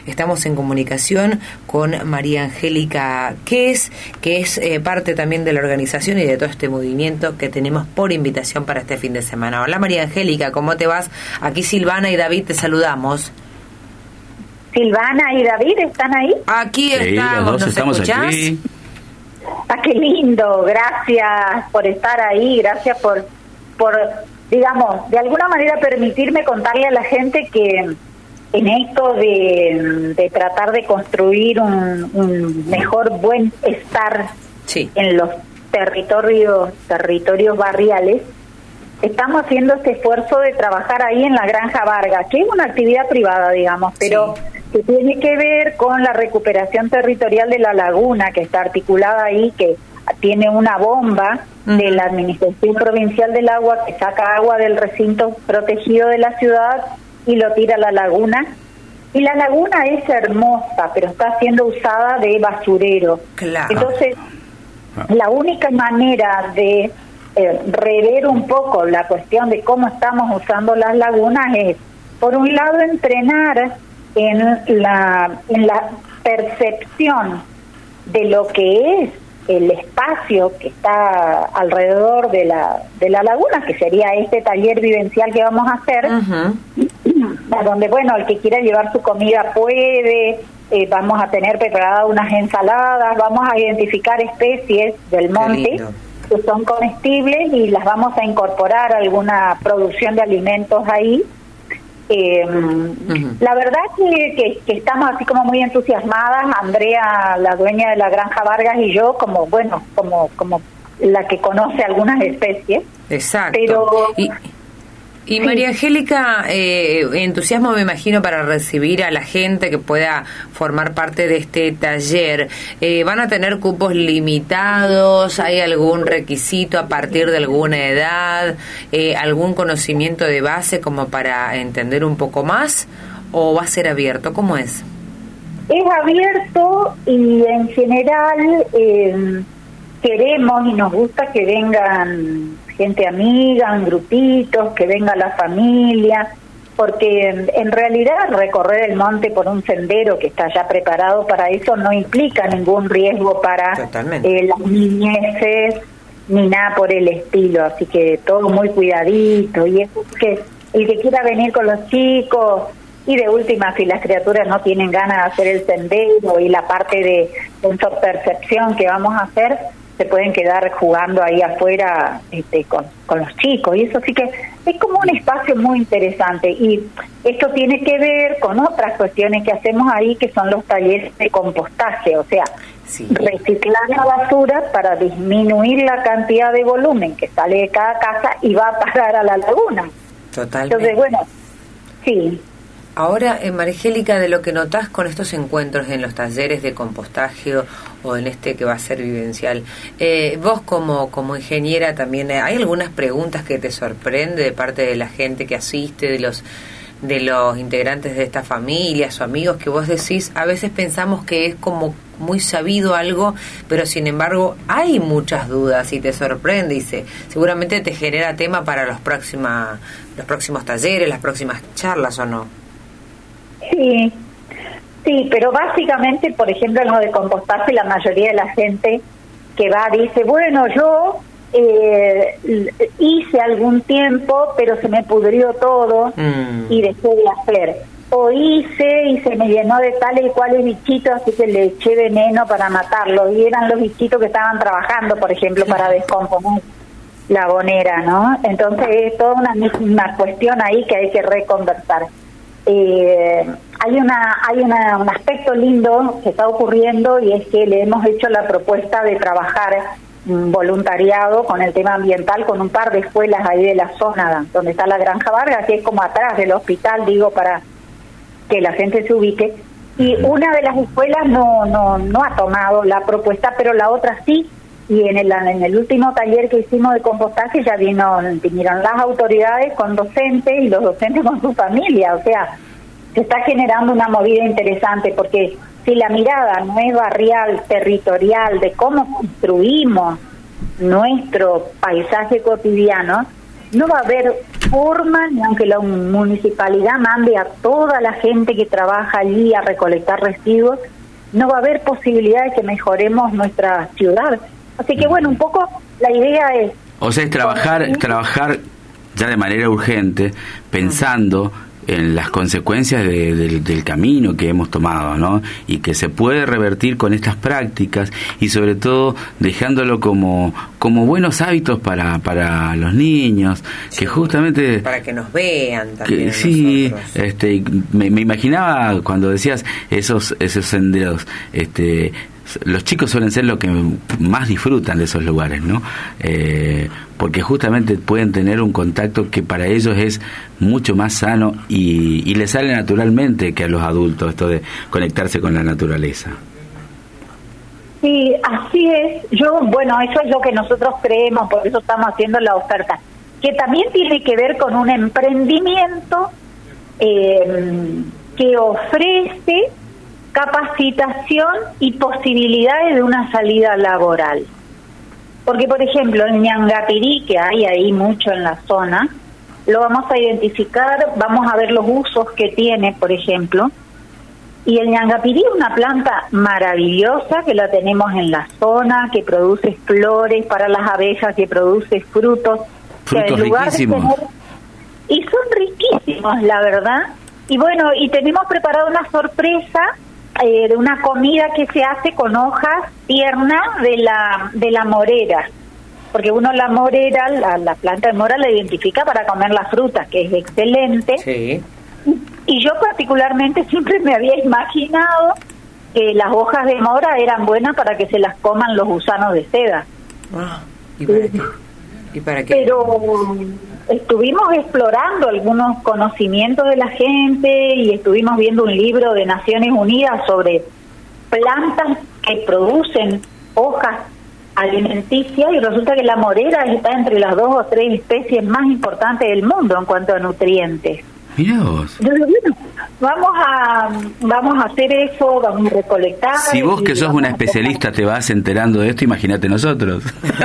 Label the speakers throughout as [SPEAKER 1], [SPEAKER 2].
[SPEAKER 1] estamos en comunicación con María Angélica Kes, que es parte también de la organización y de todo este movimiento que tenemos por invitación para este fin de semana. Hola María Angélica, ¿cómo te vas? Aquí Silvana y David te saludamos.
[SPEAKER 2] Silvana y David, ¿están ahí?
[SPEAKER 1] Aquí estamos,
[SPEAKER 3] los dos estamos aquí.
[SPEAKER 2] Ah, qué lindo, gracias por estar ahí, gracias por digamos, de alguna manera permitirme contarle a la gente que en esto de tratar de construir un mejor buen estar en los territorios barriales, estamos haciendo este esfuerzo de trabajar ahí en la Granja Vargas, que es una actividad privada, digamos, pero que tiene que ver con la recuperación territorial de la laguna, que está articulada ahí, que tiene una bomba de la Administración Provincial del Agua que saca agua del recinto protegido de la ciudad y lo tira a la laguna. Y la laguna es hermosa, pero está siendo usada de basurero.
[SPEAKER 1] Claro.
[SPEAKER 2] Entonces, la única manera de rever un poco la cuestión de cómo estamos usando las lagunas es, por un lado, entrenar en la percepción de lo que es el espacio que está alrededor de la laguna, que sería este taller vivencial que vamos a hacer, donde, bueno, el que quiera llevar su comida puede, vamos a tener preparadas unas ensaladas, vamos a identificar especies del monte que son comestibles y las vamos a incorporar a alguna producción de alimentos ahí. La verdad que estamos así como muy entusiasmadas, Andrea, la dueña de la Granja Vargas, y yo como la que conoce algunas especies.
[SPEAKER 1] Exacto.
[SPEAKER 2] Pero
[SPEAKER 1] y María Angélica, entusiasmo me imagino para recibir a la gente que pueda formar parte de este taller. ¿Van a tener cupos limitados? ¿Hay algún requisito a partir de alguna edad? ¿Algún conocimiento de base como para entender un poco más? ¿O va a ser abierto? ¿Cómo es?
[SPEAKER 2] Es abierto y en general queremos y nos gusta que vengan gente amiga, en grupitos, que venga la familia, porque en realidad recorrer el monte por un sendero que está ya preparado para eso no implica ningún riesgo para las niñeces ni nada por el estilo, así que todo muy cuidadito, y es que el que quiera venir con los chicos, y de última, si las criaturas no tienen ganas de hacer el sendero y la parte de percepción que vamos a hacer, se pueden quedar jugando ahí afuera con los chicos, y eso sí que es como un espacio muy interesante. Y esto tiene que ver con otras cuestiones que hacemos ahí, que son los talleres de compostaje, o sea, reciclar la basura para disminuir la cantidad de volumen que sale de cada casa y va a parar a la laguna.
[SPEAKER 1] Totalmente.
[SPEAKER 2] Entonces, bueno, sí.
[SPEAKER 1] Ahora, María Angélica, de lo que notás con estos encuentros en los talleres de compostaje o en este que va a ser vivencial, vos como ingeniera también, ¿hay algunas preguntas que te sorprende de parte de la gente que asiste, de los integrantes de estas familias o amigos, que vos decís, a veces pensamos que es como muy sabido algo, pero sin embargo hay muchas dudas y te sorprende y seguramente te genera tema para los próximos talleres, las próximas charlas, ¿o no?
[SPEAKER 2] Sí, pero básicamente, por ejemplo, en lo de compostaje, la mayoría de la gente que va dice, bueno, yo hice algún tiempo, pero se me pudrió todo y dejé de hacer. O hice y se me llenó de tales y cuales bichitos, así que le eché veneno para matarlos. Y eran los bichitos que estaban trabajando, por ejemplo, para descomponer la bonera, ¿no? Entonces es toda una cuestión ahí que hay que reconversar. Hay un aspecto lindo que está ocurriendo, y es que le hemos hecho la propuesta de trabajar voluntariado con el tema ambiental con un par de escuelas ahí de la zona donde está la Granja Vargas, que es como atrás del hospital, digo, para que la gente se ubique. Y una de las escuelas no ha tomado la propuesta, pero la otra sí. Y en el último taller que hicimos de compostaje ya vinieron las autoridades con docentes y los docentes con su familia. O sea, se está generando una movida interesante, porque si la mirada no es barrial, territorial, de cómo construimos nuestro paisaje cotidiano, no va a haber forma, ni aunque la municipalidad mande a toda la gente que trabaja allí a recolectar residuos, no va a haber posibilidad de que mejoremos nuestra ciudad. Así que bueno, un poco la idea es...
[SPEAKER 3] O sea, es trabajar ya de manera urgente, pensando en las consecuencias del camino que hemos tomado, ¿no? Y que se puede revertir con estas prácticas y sobre todo dejándolo como buenos hábitos para los niños,
[SPEAKER 1] sí,
[SPEAKER 3] que justamente...
[SPEAKER 1] Para que nos vean también.
[SPEAKER 3] Sí, me imaginaba cuando decías esos senderos, los chicos suelen ser los que más disfrutan de esos lugares, ¿no? Porque justamente pueden tener un contacto que para ellos es mucho más sano y les sale naturalmente que a los adultos esto de conectarse con la naturaleza.
[SPEAKER 2] Sí, así es. Bueno, eso es lo que nosotros creemos, por eso estamos haciendo la oferta, que también tiene que ver con un emprendimiento que ofrece capacitación y posibilidades de una salida laboral. Porque, por ejemplo, el ñangapirí, que hay ahí mucho en la zona, lo vamos a identificar, vamos a ver los usos que tiene, por ejemplo. Y el ñangapirí es una planta maravillosa que la tenemos en la zona, que produce flores para las abejas, que produce frutos.
[SPEAKER 3] Frutos riquísimos.
[SPEAKER 2] Y son riquísimos, la verdad. Y bueno, y tenemos preparado una sorpresa de una comida que se hace con hojas tiernas de la morera, porque uno la morera, la planta de mora la identifica para comer las frutas, que es excelente.
[SPEAKER 1] Sí.
[SPEAKER 2] Y yo particularmente siempre me había imaginado que las hojas de mora eran buenas para que se las coman los gusanos de seda.
[SPEAKER 1] ¿Y para qué? ¿Y para qué?
[SPEAKER 2] Pero estuvimos explorando algunos conocimientos de la gente y estuvimos viendo un libro de Naciones Unidas sobre plantas que producen hojas alimenticias y resulta que la morera está entre las 2 o 3 especies más importantes del mundo en cuanto a nutrientes.
[SPEAKER 3] Mirá vos.
[SPEAKER 2] Bueno, vamos a hacer eso, vamos a recolectar.
[SPEAKER 3] Si vos que sos una especialista te vas enterando de esto, imagínate nosotros.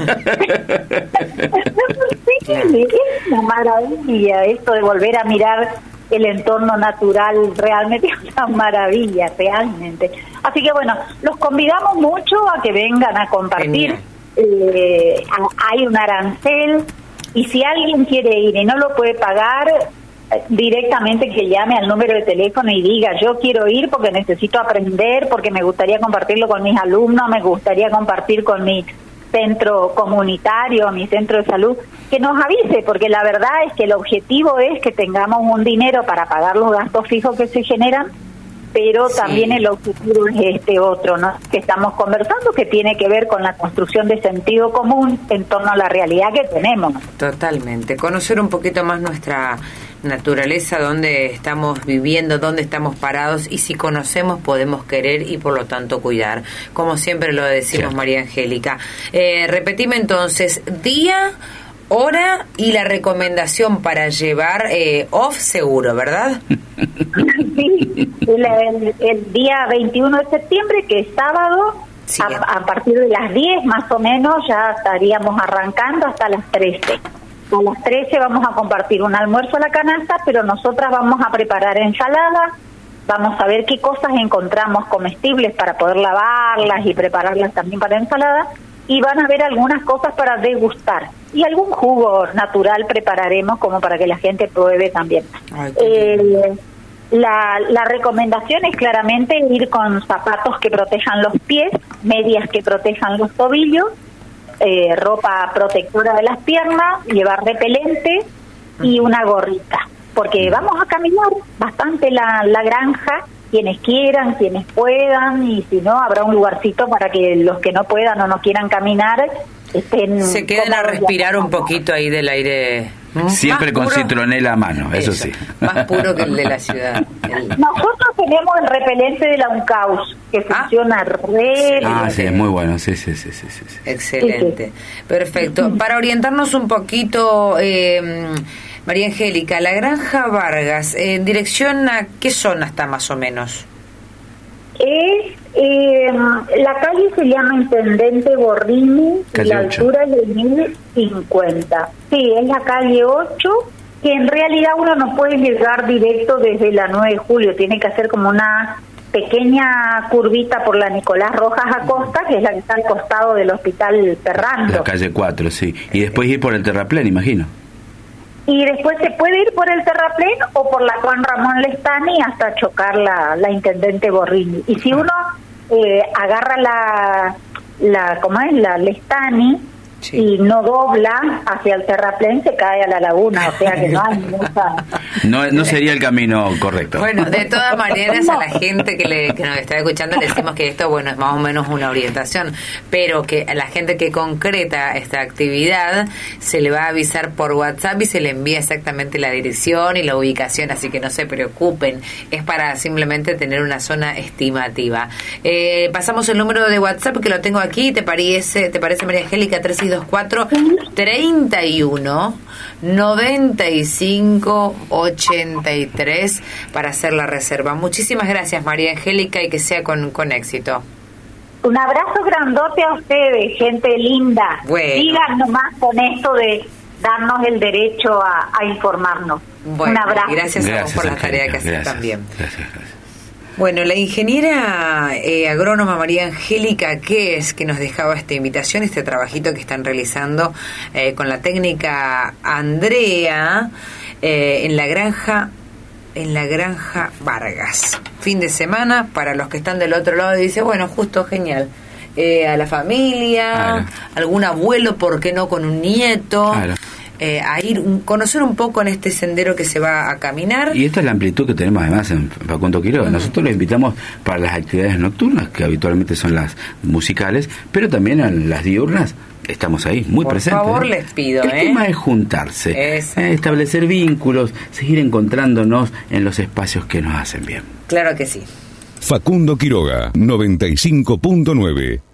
[SPEAKER 2] Sí, es una maravilla esto de volver a mirar el entorno natural, realmente es una maravilla, realmente. Así que bueno, los convidamos mucho a que vengan a compartir. Hay un arancel y si alguien quiere ir y no lo puede pagar, directamente que llame al número de teléfono y diga: yo quiero ir porque necesito aprender, porque me gustaría compartirlo con mis alumnos, me gustaría compartir con mi centro comunitario, mi centro de salud, que nos avise, porque la verdad es que el objetivo es que tengamos un dinero para pagar los gastos fijos que se generan, pero también el objetivo es este otro, ¿no?, que estamos conversando, que tiene que ver con la construcción de sentido común en torno a la realidad que tenemos.
[SPEAKER 1] Totalmente, conocer un poquito más nuestra naturaleza, dónde estamos viviendo, dónde estamos parados, y si conocemos podemos querer y por lo tanto cuidar, como siempre lo decimos. María Angélica, repetime entonces día, hora y la recomendación para llevar off seguro, ¿verdad?
[SPEAKER 2] Sí, el día 21 de septiembre, que es sábado, sí, a partir de las 10 más o menos ya estaríamos arrancando hasta las 13. A las 13 vamos a compartir un almuerzo a la canasta, pero nosotras vamos a preparar ensalada, vamos a ver qué cosas encontramos comestibles para poder lavarlas y prepararlas también para ensalada, y van a ver algunas cosas para degustar. Y algún jugo natural prepararemos como para que la gente pruebe también. La recomendación es claramente ir con zapatos que protejan los pies, medias que protejan los tobillos, ropa protectora de las piernas, llevar repelente y una gorrita, porque vamos a caminar bastante la granja, quienes quieran, quienes puedan, y si no, habrá un lugarcito para que los que no puedan o no quieran caminar
[SPEAKER 1] se queden a respirar un poquito ahí del aire.
[SPEAKER 3] Siempre con citronela a mano, eso sí.
[SPEAKER 1] Más puro que el de la ciudad.
[SPEAKER 2] Nosotros tenemos el repelente de la Uncaus, que funciona
[SPEAKER 3] sí, es muy bueno, sí.
[SPEAKER 1] Excelente, sí. Perfecto. Para orientarnos un poquito, María Angélica, la Granja Vargas, ¿en dirección a qué zona está más o menos?
[SPEAKER 2] La calle se llama Intendente Borrini y la altura es de 1050. Sí, es la calle 8 que en realidad uno no puede llegar directo desde la 9 de julio, tiene que hacer como una pequeña curvita por la Nicolás Rojas Acosta, que es la que está al costado del Hospital Ferrando.
[SPEAKER 3] La calle 4, sí. Y después ir por el Terraplén, imagino.
[SPEAKER 2] Y después se puede ir por el Terraplén o por la Juan Ramón Lestani hasta chocar la Intendente Borrini. Y si uno agarra la Lestani, sí, y no dobla hacia el Terraplén, se cae a la laguna, o sea que no hay mucha...
[SPEAKER 3] No sería el camino correcto.
[SPEAKER 1] Bueno, de todas maneras, a la gente que nos está escuchando le decimos que esto, bueno, es más o menos una orientación, pero que a la gente que concreta esta actividad se le va a avisar por WhatsApp y se le envía exactamente la dirección y la ubicación, así que no se preocupen, es para simplemente tener una zona estimativa. Pasamos el número de WhatsApp que lo tengo aquí, ¿te parece María Angélica? 324-31 95 83 para hacer la reserva. Muchísimas gracias, María Angélica, y que sea con éxito.
[SPEAKER 2] Un abrazo grandote a ustedes, gente linda.
[SPEAKER 1] Bueno.
[SPEAKER 2] Sigan nomás con esto de darnos el derecho a informarnos.
[SPEAKER 1] Bueno,
[SPEAKER 2] un abrazo.
[SPEAKER 1] Gracias a vos por la tarea que haces también.
[SPEAKER 3] Gracias.
[SPEAKER 1] Bueno, la ingeniera agrónoma María Angélica Ques, que nos dejaba esta invitación, este trabajito que están realizando con la técnica Andrea en la granja Vargas. Fin de semana, para los que están del otro lado, dice, bueno, justo, genial. A la familia, claro, algún abuelo, ¿por qué no con un nieto? Claro. A conocer un poco en este sendero que se va a caminar.
[SPEAKER 3] Y esta es la amplitud que tenemos además en Facundo Quiroga. Nosotros los invitamos para las actividades nocturnas, que habitualmente son las musicales, pero también en las diurnas estamos ahí, muy presentes.
[SPEAKER 1] Por favor, les pido.
[SPEAKER 3] El tema es juntarse, establecer vínculos, seguir encontrándonos en los espacios que nos hacen bien.
[SPEAKER 1] Claro que sí.
[SPEAKER 4] Facundo Quiroga, 95.9.